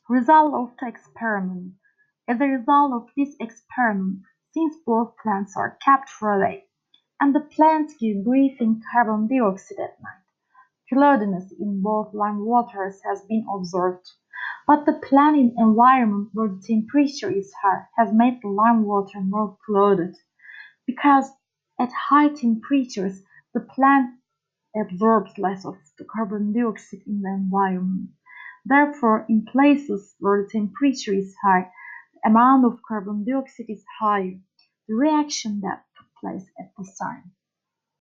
Result of the experiment. As a result of this experiment, since both plants are kept awake, and the plants give breathing carbon dioxide at night, cloudiness in both lime waters has been observed. But the plant environment where the temperature is high has made the lime water more clouded, because at high temperatures the plant absorbs less of the carbon dioxide in the environment. Therefore, in places where the temperature is high, the amount of carbon dioxide is higher. The reaction that took place at this time.